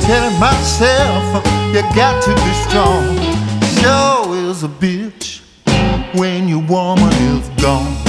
telling myself you got to be strong. Sure is a bitch when your woman is gone.